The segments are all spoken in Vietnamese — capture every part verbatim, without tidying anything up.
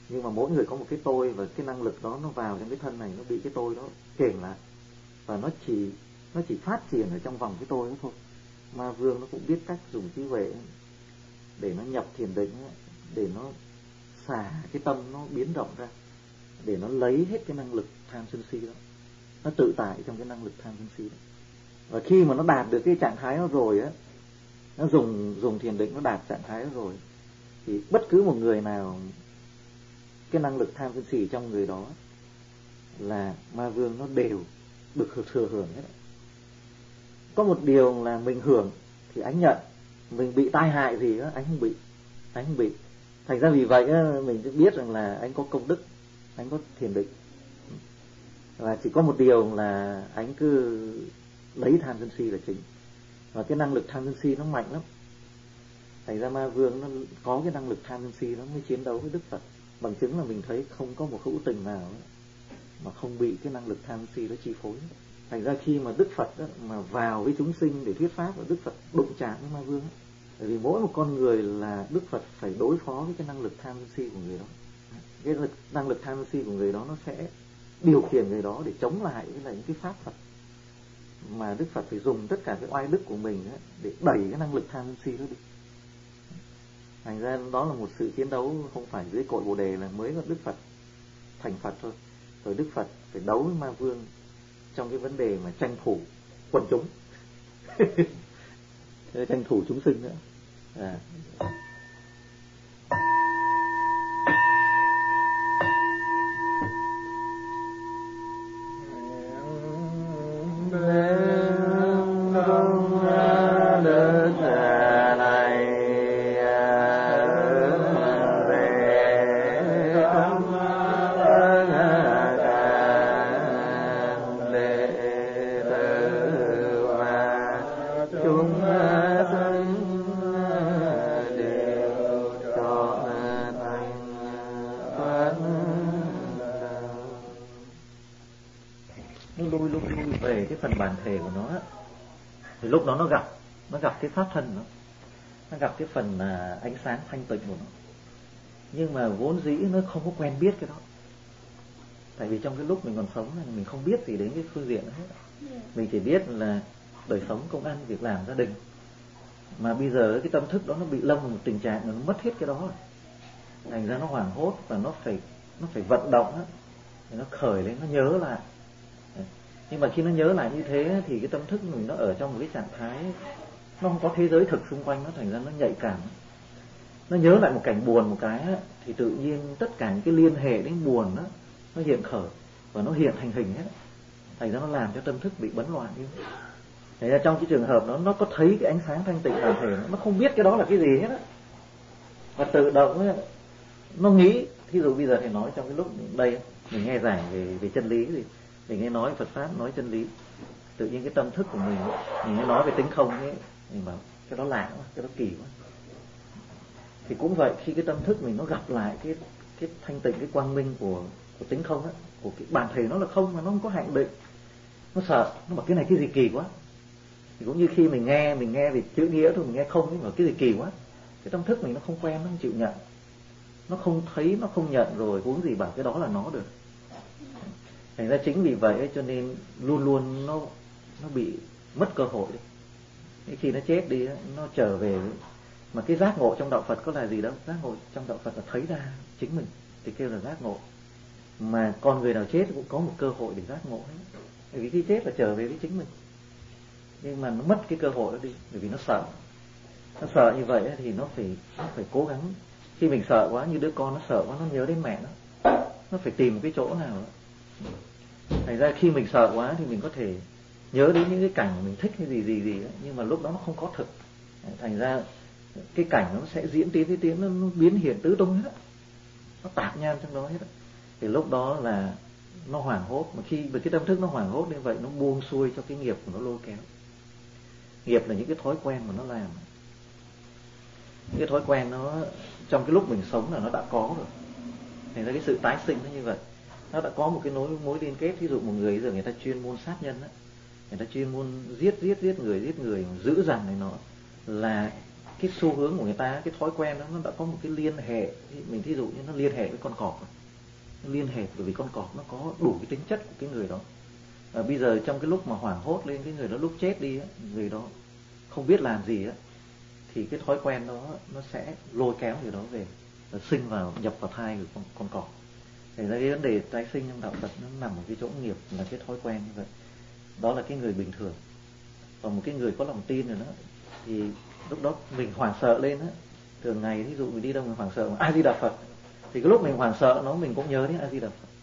Nhưng mà mỗi người có một cái tôi, và cái năng lực đó nó vào trong cái thân này, nó bị cái tôi đó kềm lại, và nó chỉ nó chỉ phát triển ở trong vòng cái tôi đó thôi. Ma vương nó cũng biết cách dùng trí huệ để nó nhập thiền định, để nó xả cái tâm nó biến rộng ra, để nó lấy hết cái năng lực tham sân si đó, nó tự tại trong cái năng lực tham sân si đó. Và khi mà nó đạt được cái trạng thái đó rồi á, nó dùng dùng thiền định, nó đạt trạng thái đó rồi, thì bất cứ một người nào cái năng lực tham sân si trong người đó là ma vương nó đều được thừa hưởng hết. Có một điều là mình hưởng thì anh nhận, mình bị tai hại gì đó anh không bị, anh không bị. Thành ra vì vậy á, mình sẽ biết rằng là anh có công đức, anh có thiền định. Và chỉ có một điều là anh cứ lấy tham sân si là chính. Và cái năng lực tham sân si nó mạnh lắm. Thành ra ma vương nó có cái năng lực tham sân si nó mới chiến đấu với Đức Phật. Bằng chứng là mình thấy không có một hữu tình nào mà không bị cái năng lực tham sân si nó chi phối. Thành ra khi mà Đức Phật đó, mà vào với chúng sinh để thuyết pháp, và Đức Phật đụng chạm với ma vương đó, bởi vì mỗi một con người là Đức Phật phải đối phó với cái năng lực tham sân si của người đó. Cái lực, năng lực tham sân si của người đó nó sẽ điều khiển người đó để chống lại với lại những cái pháp Phật, mà Đức Phật phải dùng tất cả cái oai đức của mình đó, để đẩy cái năng lực tham sân si đó đi. Thành ra đó là một sự chiến đấu không phải dưới cội Bồ Đề là mới có Đức Phật thành Phật thôi. Rồi Đức Phật phải đấu với ma vương trong cái vấn đề mà tranh thủ quần chúng tranh thủ chúng sinh nữa. À. Thì lúc đó nó gặp nó gặp cái pháp thân nó nó gặp cái phần uh, ánh sáng thanh tịnh của nó, nhưng mà vốn dĩ nó không có quen biết cái đó. Tại vì trong cái lúc mình còn sống này, mình không biết gì đến cái phương diện đó hết. Mình chỉ biết là đời sống, công ăn, việc làm, gia đình. Mà bây giờ cái tâm thức đó nó bị lâm vào một tình trạng mà nó mất hết cái đó rồi. Thành ra nó hoảng hốt và nó phải nó phải vận động đó, để nó khởi lên, nó nhớ lại. Nhưng mà khi nó nhớ lại như thế thì cái tâm thức mình nó ở trong một cái trạng thái nó không có thế giới thực xung quanh nó, thành ra nó nhạy cảm. Nó nhớ lại một cảnh buồn một cái thì tự nhiên tất cả những cái liên hệ đến buồn đó nó hiện khởi và nó hiện thành hình hết. Thành ra nó làm cho tâm thức bị bấn loạn đi. Thành ra trong cái trường hợp đó nó có thấy cái ánh sáng thanh tịnh bản thể, nó không biết cái đó là cái gì hết á. Và tự động ấy, nó nghĩ, thí dụ bây giờ thì nói trong cái lúc đây mình nghe giảng về về chân lý thì mình nghe nói Phật pháp, nói chân lý, tự nhiên cái tâm thức của mình mình nghe nói về tính không ấy, mình bảo cái đó lạ quá, cái đó kỳ quá. Thì cũng vậy, khi cái tâm thức mình nó gặp lại cái cái thanh tịnh, cái quang minh của của tính không á, của cái bản thể nó là không mà nó không có hạn định, nó sợ, nó bảo cái này cái gì kỳ quá. Thì cũng như khi mình nghe mình nghe về chữ nghĩa thôi, mình nghe không ấy, bảo cái gì kỳ quá. Cái tâm thức mình nó không quen, nó không chịu nhận, nó không thấy, nó không nhận rồi huống gì bảo cái đó là nó được. Thành ra chính vì vậy ấy, cho nên luôn luôn nó nó bị mất cơ hội đi. Thế khi nó chết đi, nó trở về. Mà cái giác ngộ trong đạo Phật có là gì đâu. Giác ngộ trong đạo Phật là thấy ra chính mình thì kêu là giác ngộ. Mà con người nào chết cũng có một cơ hội để giác ngộ ấy. Bởi vì khi chết là trở về với chính mình. Nhưng mà nó mất cái cơ hội đó đi, bởi vì nó sợ. Nó sợ như vậy thì nó phải nó phải cố gắng. Khi mình sợ quá, như đứa con nó sợ quá, nó nhớ đến mẹ nó, nó phải tìm một cái chỗ nào đó. Thành ra khi mình sợ quá thì mình có thể nhớ đến những cái cảnh mình thích hay gì gì gì đó, nhưng mà lúc đó nó không có thực. Thành ra cái cảnh nó sẽ diễn tiến tiến tiến, nó biến hiện tứ tung hết á, nó tạp nham trong đó hết á. Thì lúc đó là nó hoảng hốt. Mà khi với cái tâm thức nó hoảng hốt như vậy, nó buông xuôi cho cái nghiệp của nó lôi kéo. Nghiệp là những cái thói quen mà nó làm. Những cái thói quen nó trong cái lúc mình sống là nó đã có rồi. Thành ra cái sự tái sinh nó như vậy, nó đã có một cái nối mối liên kết. Ví dụ một người giờ người ta chuyên môn sát nhân á, người ta chuyên môn giết giết giết người giết người dữ dằn này, nó là cái xu hướng của người ta, cái thói quen đó nó đã có một cái liên hệ. Mình thí dụ như nó liên hệ với con cọp, nó liên hệ bởi vì con cọp nó có đủ cái tính chất của cái người đó. À, bây giờ trong cái lúc mà hoảng hốt lên, cái người đó lúc chết đi á, người đó không biết làm gì á, thì cái thói quen đó nó sẽ lôi kéo người đó về, nó sinh vào, nhập vào thai của con, con cọp. Thế ra cái vấn đề tái sinh trong đạo Phật nó nằm ở cái chỗ nghiệp, là cái thói quen như vậy. Đó là cái người bình thường. Còn một cái người có lòng tin rồi đó, thì lúc đó mình hoảng sợ lên á, thường ngày ví dụ mình đi đâu mình hoảng sợ, A Di Đà Phật, thì cái lúc mình hoảng sợ nó mình cũng nhớ đến A Di Đà Phật.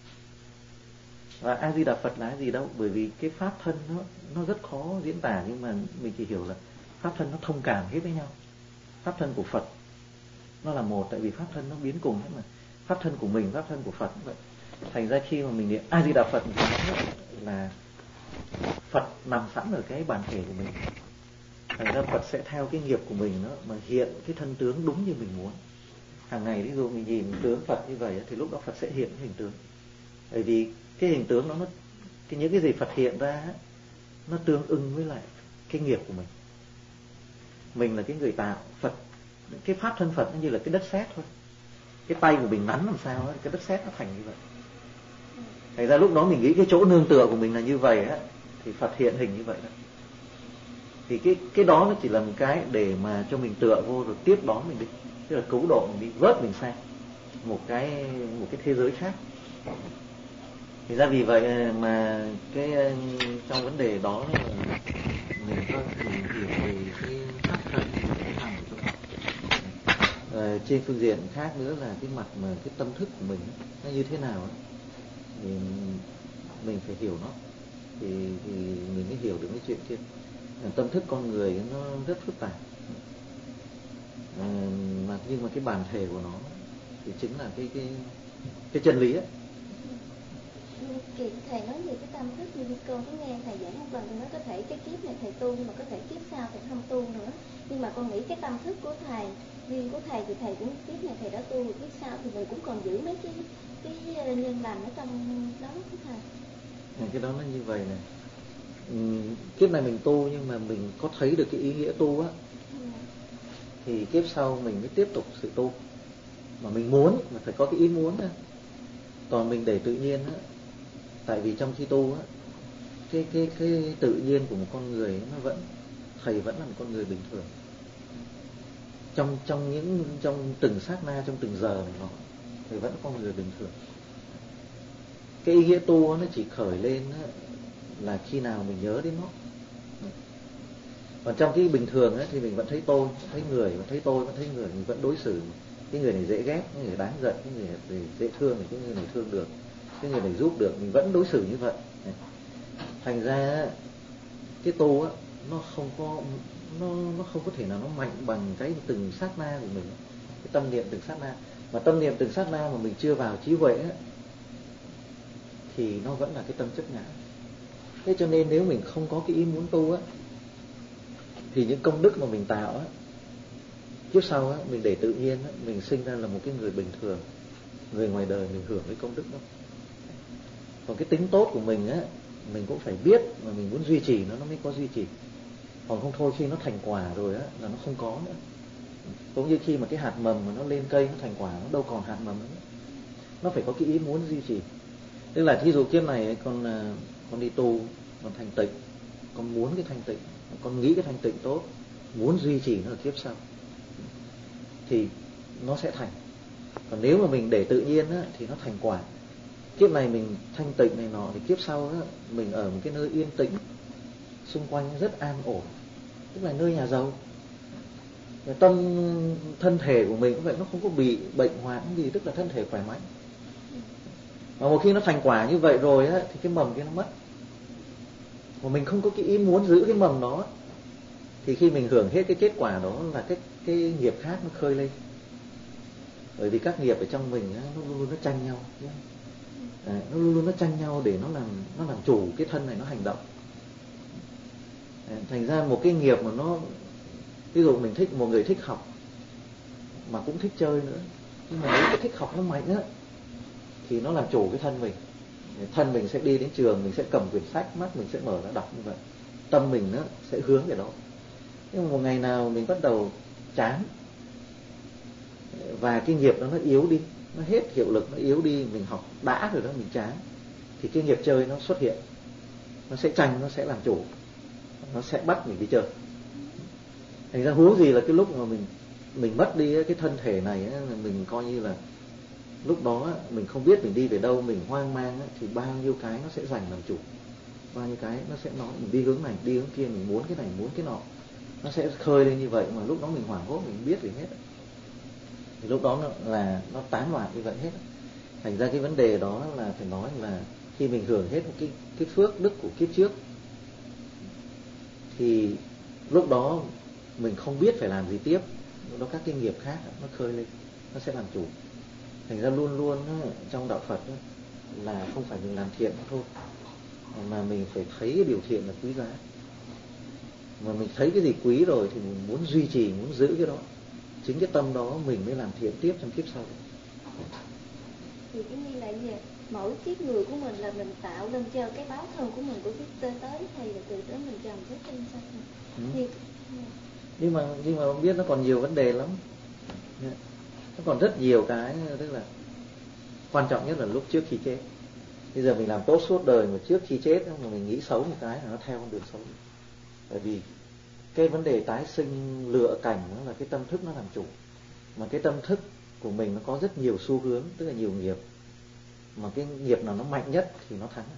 Và A Di Đà Phật là cái gì đâu, bởi vì cái pháp thân nó nó rất khó diễn tả, nhưng mà mình chỉ hiểu là pháp thân nó thông cảm hết với nhau. Pháp thân của Phật nó là một, tại vì pháp thân nó biến cùng hết mà. Pháp thân của mình, pháp thân của Phật cũng vậy. Thành ra khi mà mình niệm A Di Đà Phật thì là Phật nằm sẵn ở cái bản thể của mình. Thành ra Phật sẽ theo cái nghiệp của mình đó mà hiện cái thân tướng đúng như mình muốn. Hàng ngày ví dụ mình nhìn tướng Phật như vậy thì lúc đó Phật sẽ hiện cái hình tướng. Bởi vì cái hình tướng đó, nó cái những cái gì Phật hiện ra nó tương ưng với lại cái nghiệp của mình. Mình là cái người tạo, Phật, cái pháp thân Phật nó như là cái đất sét thôi. Cái tay của mình nắn làm sao đó, cái đất sét nó thành như vậy. Thành ra lúc đó mình nghĩ cái chỗ nương tựa của mình là như vậy á, thì Phật hiện hình như vậy đó. Thì cái cái đó nó chỉ là một cái để mà cho mình tựa vô rồi tiếp đón mình đi, tức là cứu độ mình đi, vớt mình sang một cái một cái thế giới khác. Thì ra vì vậy mà cái trong vấn đề đó là mình có mình hiểu về cái pháp thân nằm ở chỗ đó. À, trên phương diện khác nữa là cái mặt mà cái tâm thức của mình nó như thế nào ấy, thì mình phải hiểu nó, thì thì mình mới hiểu được cái chuyện kia. Tâm thức con người nó rất phức tạp, à, mà nhưng mà cái bản thể của nó thì chính là cái cái cái chân lý ấy. Kỳ thầy nói về cái tâm thức, như con có nghe thầy giảng một lần, thì nói có thể cái kiếp này thầy tu, nhưng mà có thể kiếp sau thầy không tu nữa. Nhưng mà con nghĩ cái tâm thức của thầy, riêng của thầy thì thầy cũng kiếp này thầy đã tu, rồi kiếp sau thì mình cũng còn giữ mấy cái cái nhân lành ở trong đó của thầy. À, cái đó nó như vậy này. Ừ, kiếp này mình tu nhưng mà mình có thấy được cái ý nghĩa tu á, ừ. thì kiếp sau mình mới tiếp tục sự tu. Mà mình muốn, mà phải có cái ý muốn á. Còn mình để tự nhiên á, tại vì trong khi tu á, cái cái cái tự nhiên của một con người nó vẫn, thầy vẫn là một con người bình thường. Trong trong những trong từng sát na, trong từng giờ này nó, thầy vẫn là con người bình thường. Cái ý nghĩa tu nó chỉ khởi lên á, là khi nào mình nhớ đến nó. Còn trong cái bình thường ấy, thì mình vẫn thấy tôi, vẫn thấy người, vẫn thấy tôi, vẫn thấy người, mình vẫn đối xử cái người này dễ ghét, cái người đáng giận, cái người này dễ thương, cái người này thương được, cái người này giúp được, mình vẫn đối xử như vậy. Thành ra cái tu á, nó không có nó nó không có thể nào nó mạnh bằng cái từng sát na của mình, cái tâm niệm từng sát na. Mà tâm niệm từng sát na mà mình chưa vào trí huệ á, thì nó vẫn là cái tâm chấp ngã. Thế cho nên nếu mình không có cái ý muốn tu á, thì những công đức mà mình tạo á, kiếp sau á, mình để tự nhiên á, mình sinh ra là một cái người bình thường, người ngoài đời mình hưởng cái công đức đó. Còn cái tính tốt của mình á, mình cũng phải biết mà mình muốn duy trì nó, nó mới có duy trì. Còn không thôi khi nó thành quả rồi á, là nó không có nữa. Cũng như khi mà cái hạt mầm mà nó lên cây, nó thành quả, nó đâu còn hạt mầm nữa. Nó phải có cái ý muốn duy trì. Tức là thí dụ kiếp này con con đi tu, con thành tịnh, con muốn cái thanh tịnh, con nghĩ cái thanh tịnh tốt, muốn duy trì nó ở kiếp sau, thì nó sẽ thành. Còn nếu mà mình để tự nhiên á, thì nó thành quả. Kiếp này mình thanh tịnh này nọ, thì kiếp sau á, mình ở một cái nơi yên tĩnh, xung quanh rất an ổn, tức là nơi nhà giàu. Tâm thân thể của mình cũng vậy, nó không có bị bệnh hoạn gì, tức là thân thể khỏe mạnh. Mà một khi nó thành quả như vậy rồi á, thì cái mầm kia nó mất. Mà mình không có cái ý muốn giữ cái mầm đó, thì khi mình hưởng hết cái kết quả đó là cái cái nghiệp khác nó khơi lên. Bởi vì các nghiệp ở trong mình á, nó luôn luôn nó tranh nhau, à, nó luôn luôn nó tranh nhau để nó làm nó làm chủ cái thân này nó hành động. À, thành ra một cái nghiệp mà nó, ví dụ mình thích một người thích học mà cũng thích chơi nữa, nhưng mà nếu cái thích học nó mạnh á, thì nó làm chủ cái thân mình. Thân mình sẽ đi đến trường, mình sẽ cầm quyển sách, mắt mình sẽ mở ra đọc như vậy, tâm mình nó sẽ hướng về đó. Nhưng mà một ngày nào mình bắt đầu chán, và cái nghiệp đó nó yếu đi, nó hết hiệu lực, nó yếu đi, mình học đã rồi đó mình chán, thì cái nghiệp chơi nó xuất hiện, nó sẽ tranh, nó sẽ làm chủ, nó sẽ bắt mình đi chơi. Thành ra huống gì là cái lúc mà mình mình mất đi cái thân thể này, mình coi như là lúc đó mình không biết mình đi về đâu, mình hoang mang, thì bao nhiêu cái nó sẽ giành làm chủ, bao nhiêu cái nó sẽ nói mình đi hướng này, đi hướng kia, mình muốn cái này, muốn cái nọ, nó sẽ khơi lên như vậy, mà lúc đó mình hoảng hốt, mình không biết gì hết, thì lúc đó nó là nó tán loạn như vậy hết. Thành ra cái vấn đề đó là phải nói là khi mình hưởng hết cái cái phước đức của kiếp trước, thì lúc đó mình không biết phải làm gì tiếp, lúc đó các cái nghiệp khác nó khơi lên, nó sẽ làm chủ. Thành ra luôn luôn trong đạo Phật là không phải mình làm thiện thôi, mà mình phải thấy cái điều thiện là quý giá. Mà mình thấy cái gì quý rồi thì mình muốn duy trì, muốn giữ cái đó. Chính cái tâm đó mình mới làm thiện tiếp trong kiếp sau. Thì cái như là gì? Mỗi kiếp người của mình là mình tạo lên cho cái báo thân của mình của kiếp tới tới, hay là từ tới mình trồng cái tinh sao? Ừ. Thì... nhưng mà nhưng mà không biết nó còn nhiều vấn đề lắm, nó còn rất nhiều cái, tức là quan trọng nhất là lúc trước khi chết. Bây giờ mình làm tốt suốt đời, mà trước khi chết mà mình nghĩ xấu một cái là nó theo con đường xấu. Bởi vì cái vấn đề tái sinh lựa cảnh nó là cái tâm thức nó làm chủ, mà cái tâm thức của mình nó có rất nhiều xu hướng, tức là nhiều nghiệp, mà cái nghiệp nào nó mạnh nhất thì nó thắng.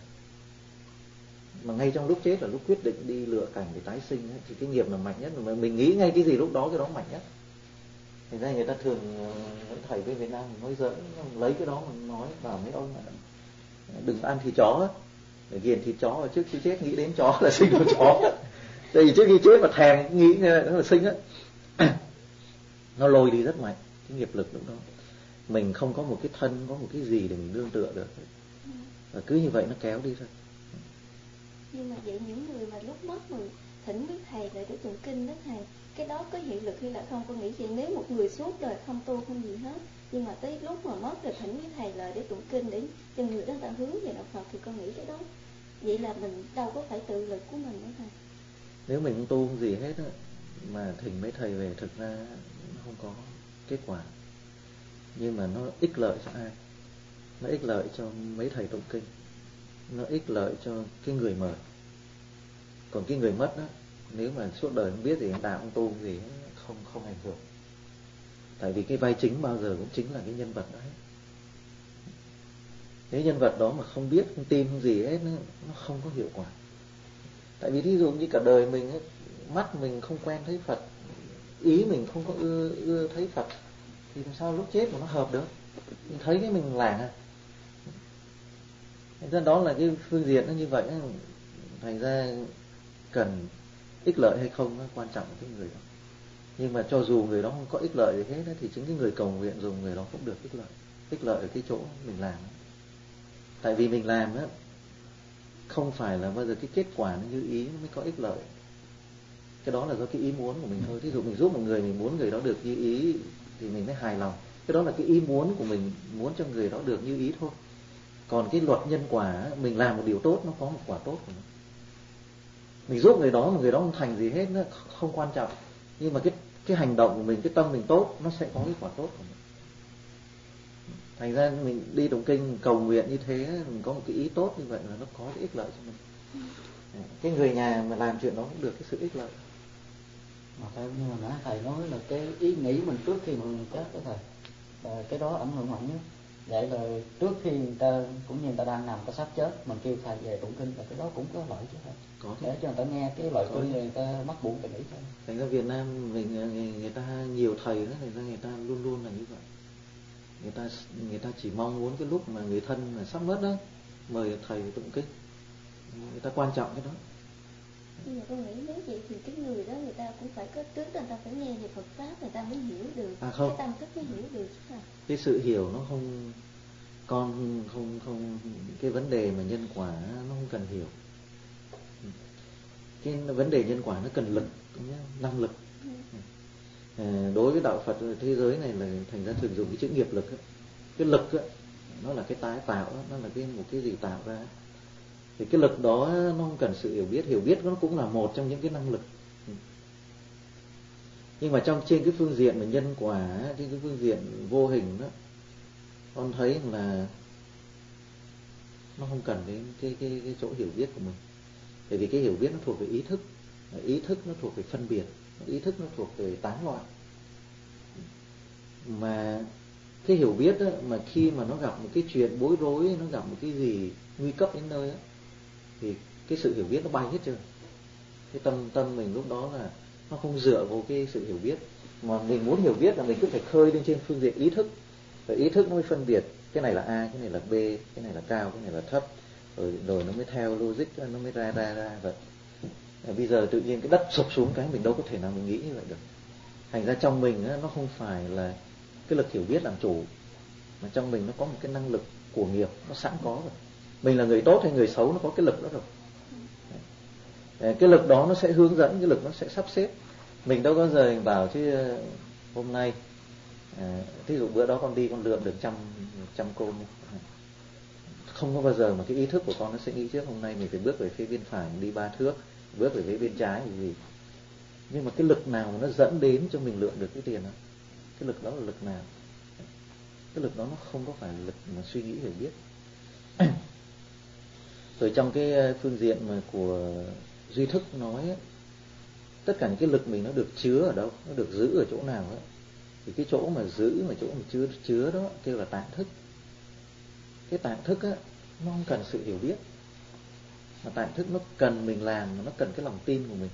Mà ngay trong lúc chết là lúc quyết định đi lựa cảnh để tái sinh ấy, thì cái nghiệp nào mạnh nhất, mà mình nghĩ ngay cái gì lúc đó cái đó mạnh nhất. Thành ra người ta thường, những thầy bên Việt Nam nói giỡn, lấy cái đó mà nói vào mấy ông là đừng ăn thịt chó, để ghiền thịt chó, và trước khi chết nghĩ đến chó là sinh con chó. Tại vì trước khi chết mà thèm nghĩ nó là sinh á, nó lôi đi rất mạnh cái nghiệp lực lúc đó. Mình không có một cái thân, có một cái gì để mình nương tựa được, và cứ như vậy nó kéo đi thôi. Nhưng mà vậy những người mà lúc mất mình thỉnh với thầy lại để tụng kinh đó thầy, cái đó có hiệu lực hay là không? Con nghĩ vậy, nếu một người suốt đời không tu không gì hết, nhưng mà tới lúc mà mất rồi thỉnh với thầy lại để tụng kinh để cho người đó ta hướng về đạo Phật, thì con nghĩ cái đó vậy là mình đâu có phải tự lực của mình đó thầy. Nếu mình không tu không gì hết á, mà thỉnh mấy thầy về, thực ra nó không có kết quả, nhưng mà nó ích lợi cho ai? Nó ích lợi cho mấy thầy tụng kinh, nó ích lợi cho cái người mời. Còn cái người mất đó, nếu mà suốt đời không biết gì, đạo không tu gì, không không ảnh hưởng. Tại vì cái vai chính bao giờ cũng chính là cái nhân vật đó hết. Nếu nhân vật đó mà không biết, không tin, không gì hết, nó không có hiệu quả. Tại vì ví dụ như cả đời mình ấy, mắt mình không quen thấy Phật, ý mình không có ưa, ưa thấy Phật, thì làm sao lúc chết mà nó hợp được? Mình thấy cái mình làng à. Thành ra đó là cái phương diện nó như vậy. Thành ra cần ích lợi hay không, nó quan trọng cái người đó. Nhưng mà cho dù người đó không có ích lợi gì hết, thì chính cái người cầu nguyện dùng người đó cũng được ích lợi. Ích lợi ở cái chỗ mình làm. Tại vì mình làm á, không phải là bao giờ cái kết quả nó như ý nó mới có ích lợi. Cái đó là do cái ý muốn của mình thôi. Ví dụ mình giúp một người, mình muốn người đó được như ý thì mình mới hài lòng. Cái đó là cái ý muốn của mình, muốn cho người đó được như ý thôi. Còn cái luật nhân quả, mình làm một điều tốt nó có một quả tốt của nó. Mình giúp người đó mà người đó không thành gì hết, nó không quan trọng. Nhưng mà cái cái hành động của mình, cái tâm mình tốt, nó sẽ có cái quả tốt của mình. Thành ra mình đi tụng kinh cầu nguyện như thế, mình có một cái ý tốt như vậy là nó có cái ích lợi cho mình. Cái người nhà mà làm chuyện đó cũng được cái sự ích lợi. Mà theo như mà nãy thầy nói là cái ý nghĩ mình trước khi mình chết đó thầy, và cái đó ảnh hưởng mạnh nhất. Vậy là trước khi người ta, cũng như người ta đang nằm có sắp chết, mình kêu thầy về tụng kinh, là cái đó cũng có lợi chứ thầy. Có để cho người ta nghe cái lời kinh rồi người ta mắc bụng phải nghĩ thôi. Thành ra Việt Nam mình, người, người ta nhiều thầy đó, thành ra người ta luôn luôn là như vậy. Người ta người ta chỉ mong muốn cái lúc mà người thân mà sắp mất đó, mời thầy tụng kinh. Người ta quan trọng cái đó. Nhưng mà con nghĩ nếu vậy thì cái người đó người ta cũng phải có trước, người ta phải nghe về Phật pháp, người ta mới hiểu được. À không. Cái tâm thức mới hiểu được chứ hả? Cái sự hiểu nó không, con không không cái vấn đề mà nhân quả nó không cần hiểu. Cái vấn đề nhân quả nó cần lực, năng lực. Ừ. À, đối với đạo Phật thế giới này là thành ra thường dùng cái chữ nghiệp lực ấy. Cái lực ấy, nó là cái tái tạo, nó là cái một cái gì tạo ra. Thì cái lực đó nó không cần sự hiểu biết, hiểu biết nó cũng là một trong những cái năng lực. Nhưng mà trong trên cái phương diện mà nhân quả, trên cái phương diện vô hình đó, con thấy là nó không cần cái cái cái, cái chỗ hiểu biết của mình. Bởi vì cái hiểu biết nó thuộc về ý thức, ý thức nó thuộc về phân biệt, ý thức nó thuộc về tán loạn. Mà cái hiểu biết đó, mà khi mà nó gặp một cái chuyện bối rối, nó gặp một cái gì nguy cấp đến nơi đó, thì cái sự hiểu biết nó bay hết trơn. Cái tâm tâm mình lúc đó là nó không dựa vào cái sự hiểu biết, mà mình muốn hiểu biết là mình cứ phải khơi lên trên phương diện ý thức, và ý thức nó mới phân biệt cái này là A, cái này là B, cái này là cao, cái này là thấp, rồi rồi nó mới theo logic, nó mới ra ra ra vậy. Bây giờ tự nhiên cái đất sụp xuống cái mình đâu có thể nào mình nghĩ như vậy được. Thành ra trong mình á, nó không phải là cái lực hiểu biết làm chủ, mà trong mình nó có một cái năng lực của nghiệp nó sẵn có rồi. Mình là người tốt hay người xấu nó có cái lực đó rồi. Cái lực đó nó sẽ hướng dẫn, cái lực nó sẽ sắp xếp. Mình đâu có giờ bảo chứ hôm nay à, thí dụ bữa đó con đi con lượm được trăm trăm côn, không có bao giờ mà cái ý thức của con nó sẽ nghĩ trước hôm nay mình phải bước về phía bên phải đi ba thước, bước về phía bên trái gì gì. Nhưng mà cái lực nào mà nó dẫn đến cho mình lượm được cái tiền đó, cái lực đó là lực nào? Cái lực đó nó không có phải là lực mà suy nghĩ hiểu biết. Rồi trong cái phương diện mà của duy thức nói ấy, tất cả những cái lực mình nó được chứa ở đâu, nó được giữ ở chỗ nào ấy, thì cái chỗ mà giữ, mà chỗ mà chứa chứa đó kêu là tạng thức. Cái tạng thức á, nó không cần sự hiểu biết, mà tạng thức nó cần mình làm, nó cần cái lòng tin của mình,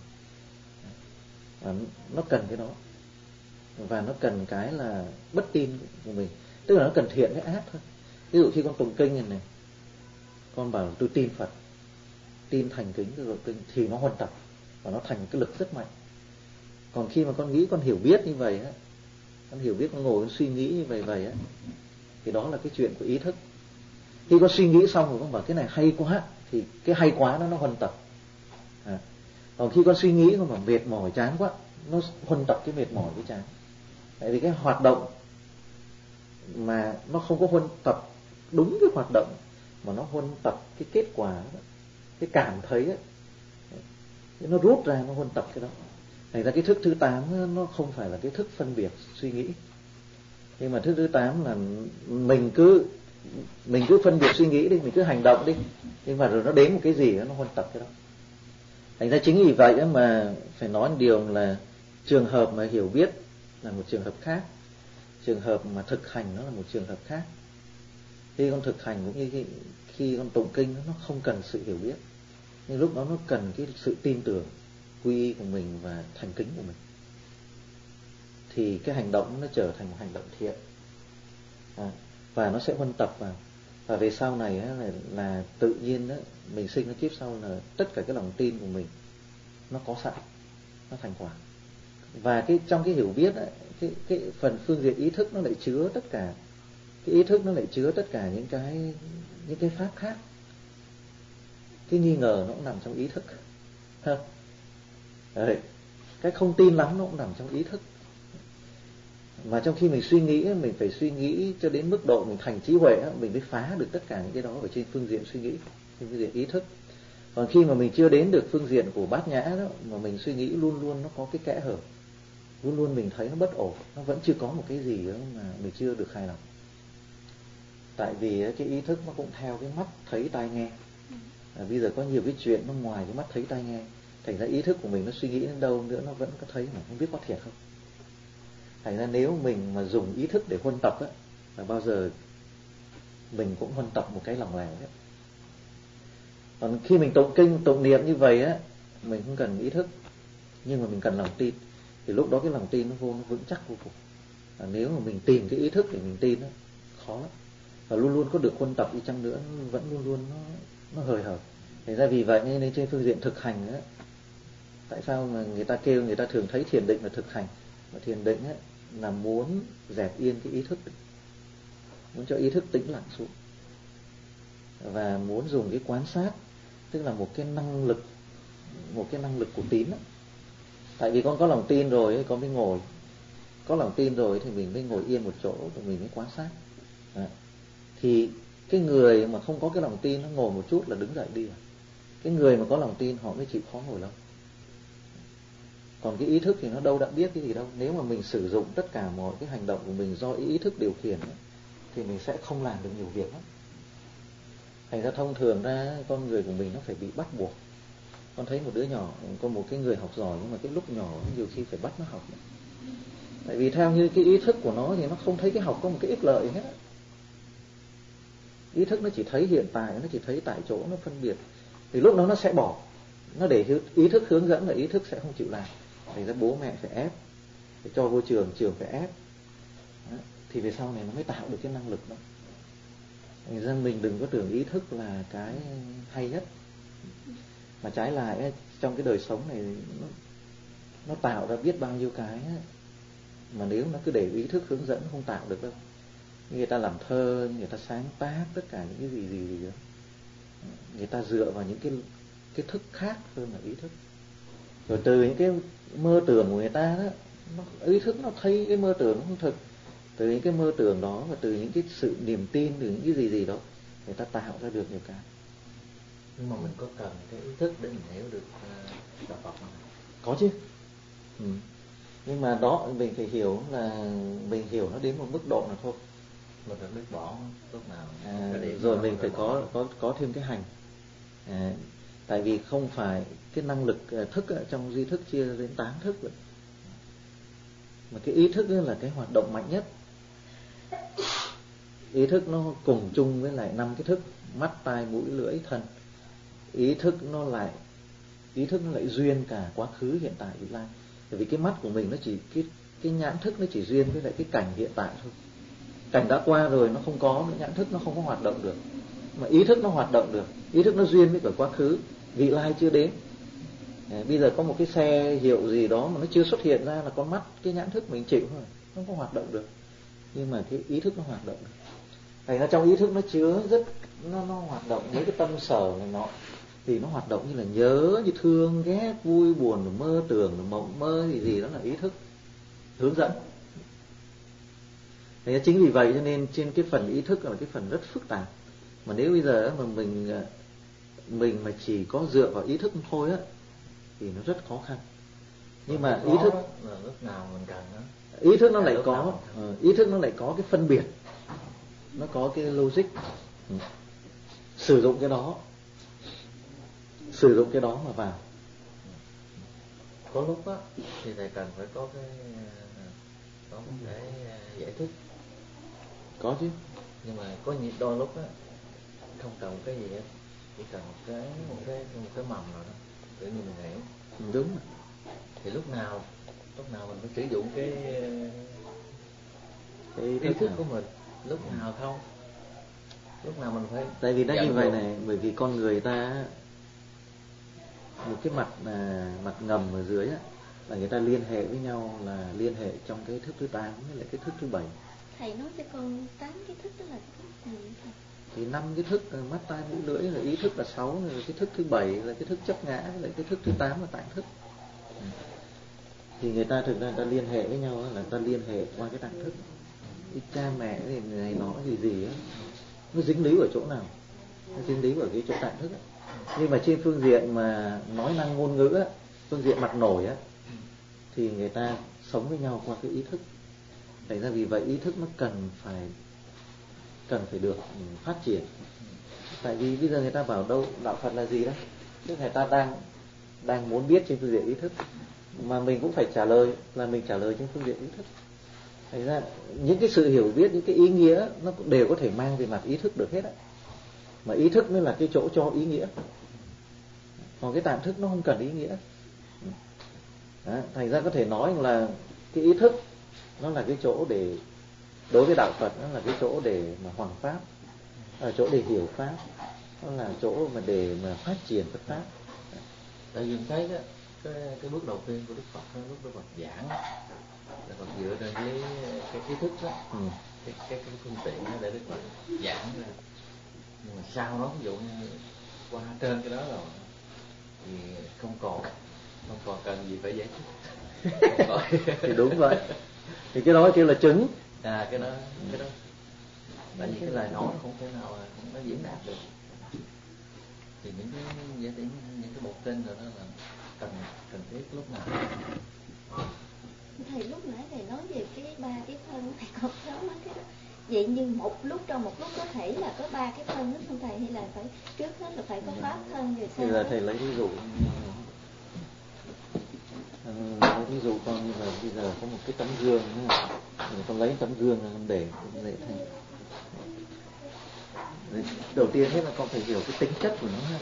và nó cần cái đó, và nó cần cái là bất tin của mình, tức là nó cần thiện với ác thôi. Ví dụ khi con tụng kinh này này, con bảo tôi tin Phật, tin thành kính rồi kinh, thì nó huân tập và nó thành cái lực rất mạnh. Còn khi mà con nghĩ, con hiểu biết như vậy á, con hiểu biết, con ngồi con suy nghĩ như vậy vậy á, thì đó là cái chuyện của ý thức. Khi con suy nghĩ xong rồi con bảo cái này hay quá, thì cái hay quá nó nó huân tập. À. Còn khi con suy nghĩ con bảo mệt mỏi chán quá, nó huân tập cái mệt mỏi với chán. Tại vì cái hoạt động mà nó không có huân tập đúng cái hoạt động, mà nó huân tập cái kết quả đó, cái cảm thấy ấy, nó rút ra nó huân tập cái đó. Thành ra cái thức thứ tám nó không phải là cái thức phân biệt suy nghĩ, nhưng mà thức thứ tám là mình cứ mình cứ phân biệt suy nghĩ đi, mình cứ hành động đi, nhưng mà rồi nó đến một cái gì đó, nó huân tập cái đó. Thành ra chính vì vậy mà phải nói một điều là trường hợp mà hiểu biết là một trường hợp khác, trường hợp mà thực hành nó là một trường hợp khác. Khi con thực hành cũng như khi, khi con tụng kinh nó không cần sự hiểu biết, nhưng lúc đó nó cần cái sự tin tưởng, quy y của mình và thành kính của mình, thì cái hành động nó trở thành một hành động thiện, à, và nó sẽ huân tập vào. Và về sau này á, là, là tự nhiên á, mình sinh ra kiếp sau là tất cả cái lòng tin của mình nó có sẵn, nó thành quả. Và cái trong cái hiểu biết á, cái cái phần phương diện ý thức nó lại chứa tất cả, cái ý thức nó lại chứa tất cả những cái những cái pháp khác. Cái nghi ngờ nó cũng nằm trong ý thức, ha. Đấy. Cái không tin lắm nó cũng nằm trong ý thức. Mà trong khi mình suy nghĩ, mình phải suy nghĩ cho đến mức độ mình thành trí huệ, mình mới phá được tất cả những cái đó ở trên phương diện suy nghĩ, trên phương diện ý thức. Còn khi mà mình chưa đến được phương diện của bát nhã đó, mà mình suy nghĩ luôn luôn nó có cái kẽ hở, luôn luôn mình thấy nó bất ổn, nó vẫn chưa có một cái gì đó mà mình chưa được hài lòng. Tại vì cái ý thức nó cũng theo cái mắt thấy tai nghe. À, bây giờ có nhiều cái chuyện nó ngoài cái mắt thấy tai nghe, thành ra ý thức của mình nó suy nghĩ đến đâu nữa nó vẫn có thấy mà không biết có thiệt không. Thành ra nếu mình mà dùng ý thức để huân tập á, là bao giờ mình cũng huân tập một cái lòng lèo hết. Còn khi mình tụng kinh, tụng niệm như vậy á, mình không cần ý thức, nhưng mà mình cần lòng tin, thì lúc đó cái lòng tin nó vô, nó vững chắc vô cùng. À, nếu mà mình tìm cái ý thức để mình tin á, khó lắm. Và luôn luôn có được huân tập đi chăng nữa, vẫn luôn luôn nó nó hời hợt. Thành ra vì vậy nên trên phương diện thực hành á, tại sao mà người ta kêu, người ta thường thấy thiền định là thực hành, và thiền định á là muốn dẹp yên cái ý thức, muốn cho ý thức tĩnh lặng xuống, và muốn dùng cái quan sát, tức là một cái năng lực, một cái năng lực của tín đó. Tại vì con có lòng tin rồi con mới ngồi, có lòng tin rồi thì mình mới ngồi yên một chỗ, rồi mình mới quan sát. Đó. Thì cái người mà không có cái lòng tin nó ngồi một chút là đứng dậy đi rồi. Cái người mà có lòng tin họ mới chịu khó ngồi lâu. Còn cái ý thức thì nó đâu đã biết cái gì đâu. Nếu mà mình sử dụng tất cả mọi cái hành động của mình do ý thức điều khiển ấy, thì mình sẽ không làm được nhiều việc lắm. Thành ra thông thường ra con người của mình nó phải bị bắt buộc. Con thấy một đứa nhỏ, có một cái người học giỏi nhưng mà cái lúc nhỏ nhiều khi phải bắt nó học. Tại vì theo như cái ý thức của nó thì nó không thấy cái học có một cái ích lợi hết. Ý thức nó chỉ thấy hiện tại, nó chỉ thấy tại chỗ, nó phân biệt. Thì lúc đó nó sẽ bỏ. Nó để ý thức hướng dẫn là ý thức sẽ không chịu làm. Thành ra bố mẹ phải ép, phải cho vô trường, trường phải ép. Đó. Thì về sau này nó mới tạo được cái năng lực đó. Thành ra mình đừng có tưởng ý thức là cái hay nhất. Mà trái lại trong cái đời sống này nó, nó tạo ra biết bao nhiêu cái mà nếu nó cứ để ý thức hướng dẫn không tạo được đâu. Người ta làm thơ, người ta sáng tác tất cả những cái gì gì gì đó, người ta dựa vào những cái cái thức khác hơn là ý thức. Rồi từ những cái mơ tưởng của người ta đó, nó, ý thức nó thấy cái mơ tưởng không thực. Từ những cái mơ tưởng đó và từ những cái sự niềm tin, từ những cái gì gì đó, người ta tạo ra được nhiều cái. Nhưng mà mình có cần cái ý thức để mình hiểu được uh, đạo Phật không? Có chứ. Ừ. Nhưng mà đó mình phải hiểu là mình hiểu nó đến một mức độ nào thôi. Mình phải biết bỏ lúc nào. À, rồi mình phải có có có thêm cái hành. À, tại vì không phải cái năng lực thức ở trong duy thức chia đến tám thức rồi. Mà cái ý thức là cái hoạt động mạnh nhất. Ý thức nó cùng chung với lại năm cái thức: mắt, tai, mũi, lưỡi, thân. Ý thức nó lại ý thức nó lại duyên cả quá khứ, hiện tại, vị lai. Bởi vì cái mắt của mình nó chỉ cái cái nhãn thức nó chỉ duyên với lại cái cảnh hiện tại thôi. Cảnh đã qua rồi nó không có, nhãn thức nó không có hoạt động được. Mà ý thức nó hoạt động được. Ý thức nó duyên với cả quá khứ, vị lai chưa đến. À, bây giờ có một cái xe hiệu gì đó mà nó chưa xuất hiện ra là con mắt, cái nhãn thức mình chịu thôi, nó không có hoạt động được. Nhưng mà cái ý thức nó hoạt động được. Thành ra trong ý thức nó chứa rất nó nó hoạt động mấy cái tâm sở này nọ, thì nó hoạt động như là nhớ, như thương, ghét, vui, buồn, mơ tưởng, mộng mơ gì gì đó là ý thức hướng dẫn. Thế chính vì vậy cho nên trên cái phần ý thức là cái phần rất phức tạp. Mà nếu bây giờ mà mình mình mà chỉ có dựa vào ý thức thôi á thì nó rất khó khăn. Nhưng mà ý thức là lúc nào mình cần đó. Ý thức nó lại có ý thức nó lại có cái phân biệt, nó có cái logic. Ừ. Sử dụng cái đó, sử dụng cái đó mà vào. Có lúc á thì thầy cần phải có cái có một cái giải thích. Có chứ. Nhưng mà có nhiều đôi lúc á không cần cái gì hết, chỉ cần một cái một cái một cái mầm nào đó tự nhiên mình hiểu. Đúng. Thì lúc nào lúc nào mình phải sử dụng cái cái ý thức của mình, lúc nào không, lúc nào mình phải. Tại vì đã như vậy này, bởi vì con người ta một cái mặt là mặt ngầm ở dưới á, là người ta liên hệ với nhau là liên hệ trong cái thức thứ tám với lại cái thức thứ bảy. Thầy nói cho con tám cái thức đó là cái gì thầy? Thì năm cái thức mắt, tai, mũi, lưỡi là ý thức là sáu, rồi cái thức thứ bảy là cái thức chấp ngã, với lại cái thức thứ tám là tạng thức. Thì người ta thực ra người ta liên hệ với nhau là người ta liên hệ qua cái tạng thức. Cái cha mẹ thì này nó gì gì á, nó dính líu ở chỗ nào? Nó dính líu ở cái chỗ tạng thức á. Nhưng mà trên phương diện mà nói năng ngôn ngữ á, phương diện mặt nổi á, thì người ta sống với nhau qua cái ý thức. Thành ra vì vậy ý thức nó cần phải cần phải được phát triển. Tại vì bây giờ người ta bảo đâu đạo Phật là gì đó, tức người ta đang đang muốn biết trên phương diện ý thức, mà mình cũng phải trả lời là mình trả lời trên phương diện ý thức. Thành ra những cái sự hiểu biết, những cái ý nghĩa nó đều có thể mang về mặt ý thức được hết á. Mà ý thức mới là cái chỗ cho ý nghĩa. Còn cái tạm thức nó không cần ý nghĩa. Đó, thành ra có thể nói là cái ý thức nó là cái chỗ để, đối với đạo Phật nó là cái chỗ để mà hoằng pháp, là chỗ để hiểu pháp, nó là chỗ mà để mà phát triển Phật pháp. Tại vì thấy đó, cái cái bước đầu tiên của Đức Phật, lúc Đức Phật giảng là Phật dựa trên cái cái ý thức đó, ừ. cái, cái cái phương tiện đó để Đức Phật giảng ra. Nhưng mà sau đó ví dụ như qua trên cái đó rồi thì không còn không còn cần gì phải giải thích. Thì đúng vậy. Thì cái đó kêu là chứng. À cái đó cái đó. Tại vì cái lời nói nó không thể nào nó diễn đạt được. Thì những cái những, những cái bộ kinh rồi đó là cần cần thiết lúc nào. vậy nhưng một lúc trong một lúc có thể là có ba cái thân hết không thầy, hay là phải trước hết là phải có pháp thân rồi sao? Bây giờ thầy lấy ví dụ, lấy ví dụ con như là bây giờ có một cái tấm gương, con lấy tấm gương ra con để dễ thành. Đầu tiên hết là con phải hiểu cái tính chất của nó ha.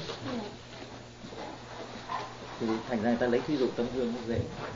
Thì thành ra ta lấy ví dụ tấm gương nó dễ.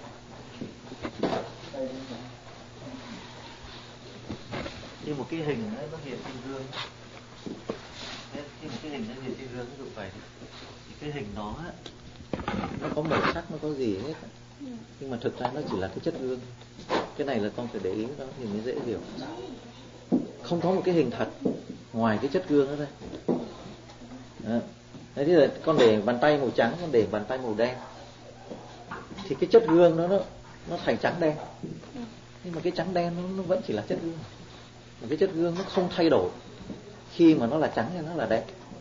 Như một cái hình ấy, nó hiện trên gương, như một cái hình nó hiện trên gương, ví dụ vậy thì cái hình đó nó có màu sắc, nó có gì hết, nhưng mà thực ra nó chỉ là cái chất gương. Cái này là con phải để ý đó thì mới dễ hiểu. Không có một cái hình thật ngoài cái chất gương đó đây. Đó. Thế thì là con để bàn tay màu trắng, con để bàn tay màu đen, thì cái chất gương đó nó nó thành trắng đen, nhưng mà cái trắng đen nó, nó vẫn chỉ là chất gương. Mà cái chất gương nó không thay đổi khi mà nó là trắng hay nó là đen,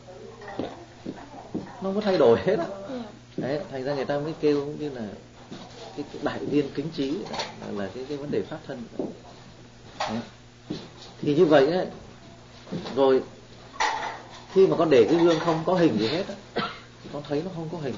nó không có thay đổi hết. Đấy, thành ra người ta mới kêu như là cái, cái đại viên kính trí là, là cái, cái vấn đề pháp thân. Đấy. Thì như vậy ấy, rồi khi mà con để cái gương không có hình gì hết á, con thấy nó không có hình.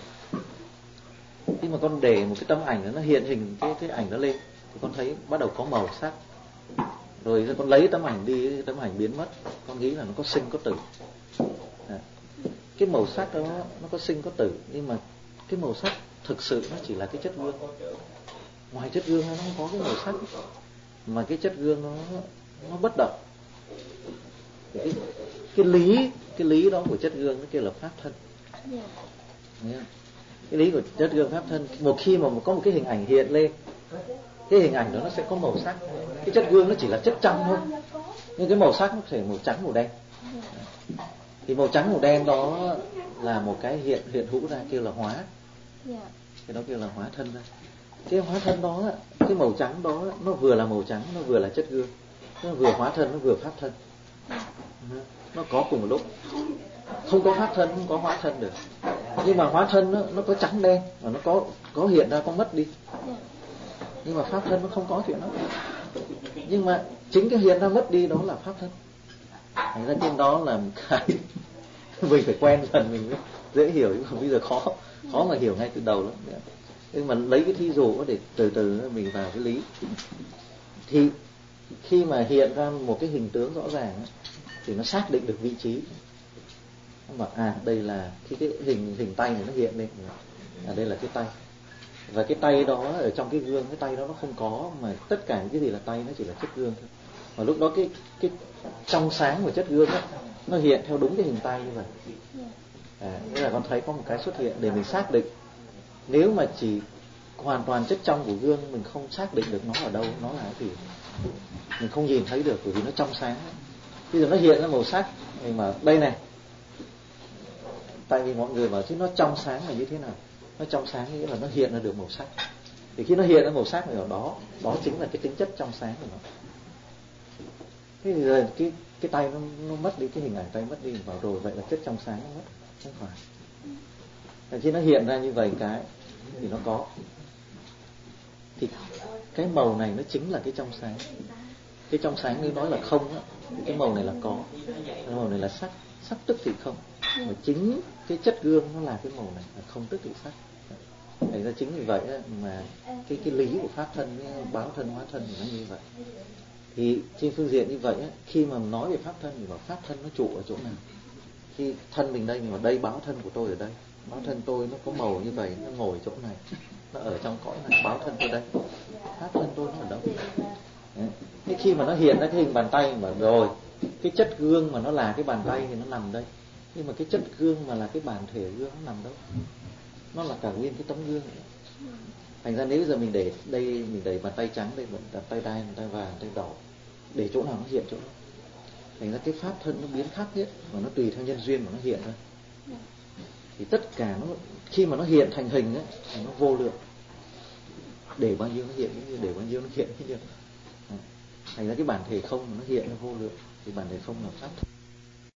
Khi mà con để một cái tấm ảnh nó hiện hình cái cái ảnh nó lên thì con thấy bắt đầu có màu sắc. Rồi con lấy tấm ảnh đi, tấm ảnh biến mất, con nghĩ là nó có sinh có tử. À, cái màu sắc đó nó có sinh có tử, nhưng mà cái màu sắc thực sự nó chỉ là cái chất gương. Ngoài chất gương nó không có cái màu sắc, mà cái chất gương nó nó bất động. Cái, cái lý cái lý đó của chất gương nó kêu là pháp thân. Yeah. Cái lý của chất gương pháp thân, một khi mà có một cái hình ảnh hiện lên, cái hình ảnh đó nó sẽ có màu sắc. Cái chất gương nó chỉ là chất trong thôi, nhưng cái màu sắc nó thể màu trắng màu đen. Thì màu trắng màu đen đó là một cái hiện hiện hữu ra, kêu là hóa. Cái đó kêu là hóa thân ra. Cái hóa thân đó, cái màu trắng đó nó vừa là màu trắng, nó vừa là chất gương, nó vừa hóa thân, nó vừa pháp thân. Nó có cùng một lúc. Không có pháp thân, không có hóa thân được. Nhưng mà hóa thân nó, nó có trắng đen, và nó có có hiện ra, có mất đi. Nhưng mà pháp thân nó không có chuyện đó. Nhưng mà chính cái hiện ra mất đi đó là pháp thân. Thành ra trên đó là một cái mình phải quen dần mình mới dễ hiểu, nhưng mà bây giờ khó khó mà hiểu ngay từ đầu lắm. Nhưng mà lấy cái thí dụ để từ từ mình vào cái lý. Thì khi mà hiện ra một cái hình tướng rõ ràng thì nó xác định được vị trí. Nó bảo à đây là khi cái hình hình tay này nó hiện lên, à đây là cái tay. Và cái tay đó ở trong cái gương, cái tay đó nó không có, mà tất cả những cái gì là tay nó chỉ là chất gương thôi. Và lúc đó cái cái trong sáng của chất gương đó, nó hiện theo đúng cái hình tay như vậy. À, nghĩa là con thấy có một cái xuất hiện để mình xác định. Nếu mà chỉ hoàn toàn chất trong của gương, mình không xác định được nó ở đâu, nó là cái gì, mình không nhìn thấy được, bởi vì nó trong sáng. Bây giờ nó hiện ra màu sắc, mình mà đây này, tại vì mọi người bảo chứ nó trong sáng là như thế nào? Nó trong sáng nghĩa là nó hiện ra được màu sắc. Thì khi nó hiện ra màu sắc thì ở đó, đó chính là cái tính chất trong sáng của nó. Thế thì rồi cái cái tay nó, nó mất đi, cái hình ảnh tay mất đi, vào rồi vậy là chất trong sáng nó mất, không phải. Và khi nó hiện ra như vậy cái thì nó có. Thì cái màu này nó chính là cái trong sáng. Cái trong sáng nếu nói là không á, thì cái màu này là có. Cái màu này là sắc, sắc tức thì không. Mà chính cái chất gương nó là cái màu này, là không tức thì sắc. Thành ra chính vì vậy á, mà cái cái lý của pháp thân, cái báo thân hóa thân thì nó như vậy. Thì trên phương diện như vậy á, khi mà nói về pháp thân thì bảo pháp thân nó trụ ở chỗ nào? Khi thân mình đây, nhưng mà đây báo thân của tôi ở đây. Báo thân tôi nó có màu như vậy, nó ngồi chỗ này, nó ở trong cõi này, báo thân tôi đây. Pháp thân tôi nó ở đâu? Đấy. Thế khi mà nó hiện ra cái hình bàn tay mà rồi, cái chất gương mà nó là cái bàn tay thì nó nằm đây. Nhưng mà cái chất gương mà là cái bản thể gương nó nằm đâu? Nó là cả nguyên cái tấm gương này. Thành ra nếu bây giờ mình để đây, mình để bàn tay trắng đây, bàn tay đai, bàn tay vàng, tay đỏ, để chỗ nào nó hiện chỗ đó. Thành ra cái pháp thân nó biến khác hết, mà nó tùy theo nhân duyên mà nó hiện ra. Thì tất cả nó khi mà nó hiện thành hình ấy, thì nó vô lượng. Để bao nhiêu nó hiện như để bao nhiêu nó hiện như. Thành ra cái bản thể không mà nó hiện nó vô lượng, thì bản thể không là pháp thân.